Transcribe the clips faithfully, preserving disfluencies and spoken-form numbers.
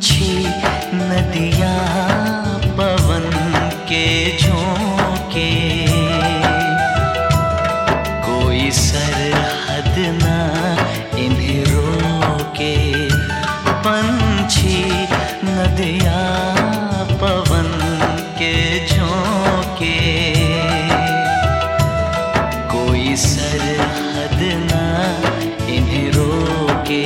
पंछी नदिया पवन के झोंके, कोई सरहद ना इन्हें रोके। पंछी नदिया पवन के झोंके, कोई सरहद ना इन्हें रोके।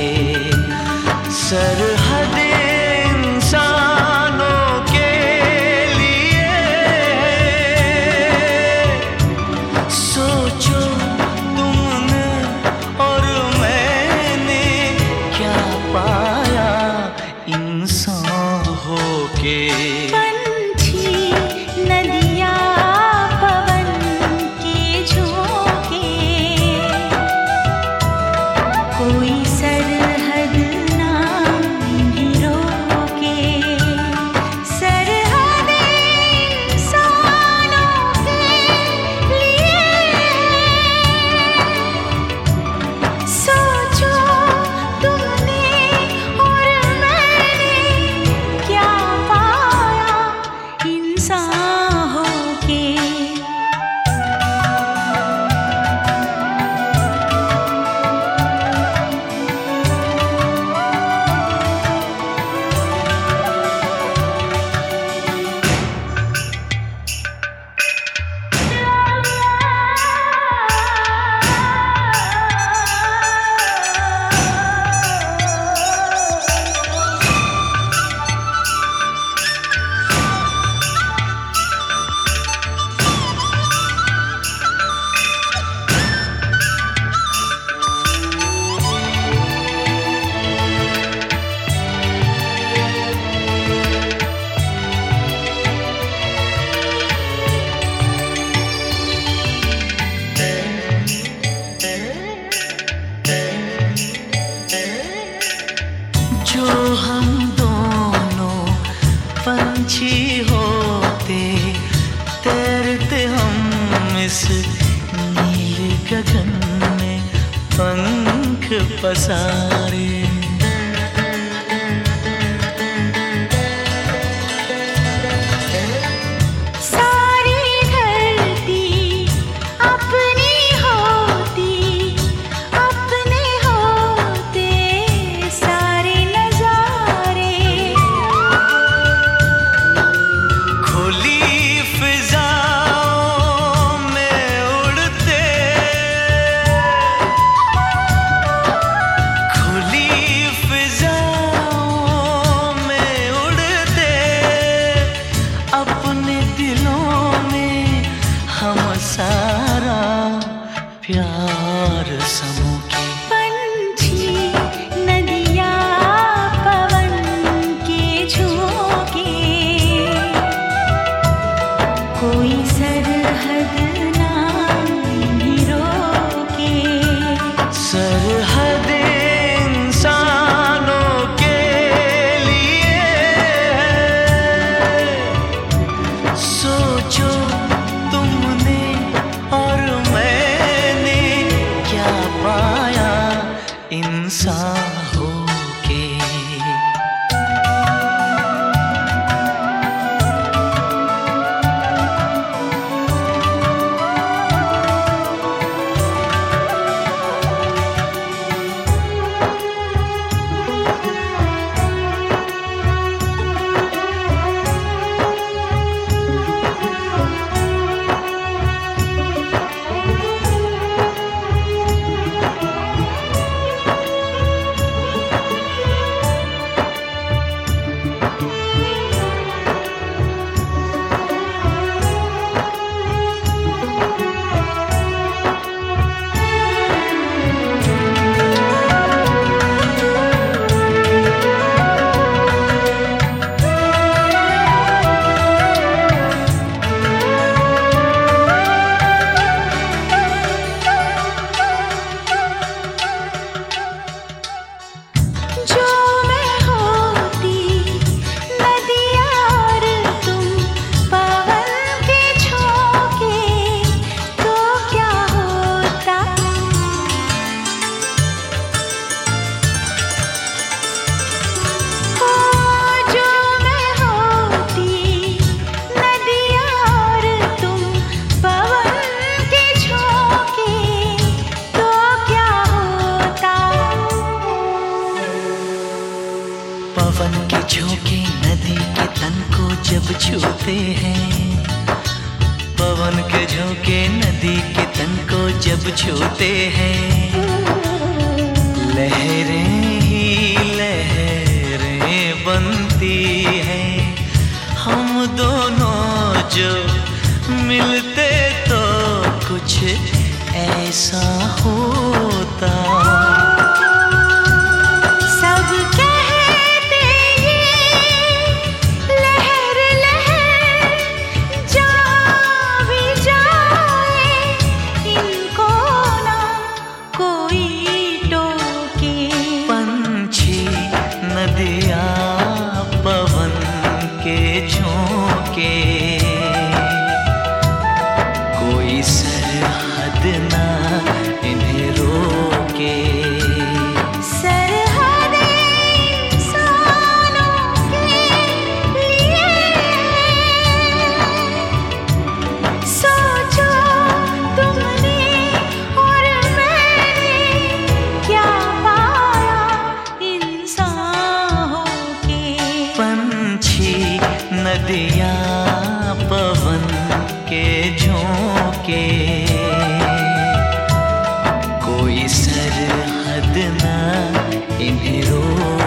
सरहद इंसानों के लिए, सोचो तुमने और मैंने क्या पाया इंसान होके। पंछी नदिया पवन के झोंके, कोई सरहद ना इन्हें रोके। सरहद इंसानों के लिए, सोचो तुमने और मैंने क्या पाया इंसान होके। जो हम दोनों पंछी होते, तैरते हम इस नीले गगन में पंख पसारे। सारी धरती अपनी होती, अपने होते सारे नजारे। खुली फिजाओं में उड़ते, खुली जब छूते हैं, पवन के झोंके नदी के तन को जब छूते हैं, लहरें ही लहरें बनती हैं। हम दोनों जो मिलते तो कुछ ऐसा होता। सब कहते ये लहर लहर जा भी जाए, इनको ना कोई टोके। पंछी नदियाँ पवन के झोंके, कोई सरहद ना इन्हें रोके। सरहदें इंसानों के लिए, सोचो तुमने और मैंने क्या पाया इंसान होके। पंछी नदियाँ पवन के झोंके, कोई सरहद ना इन्हें रोके।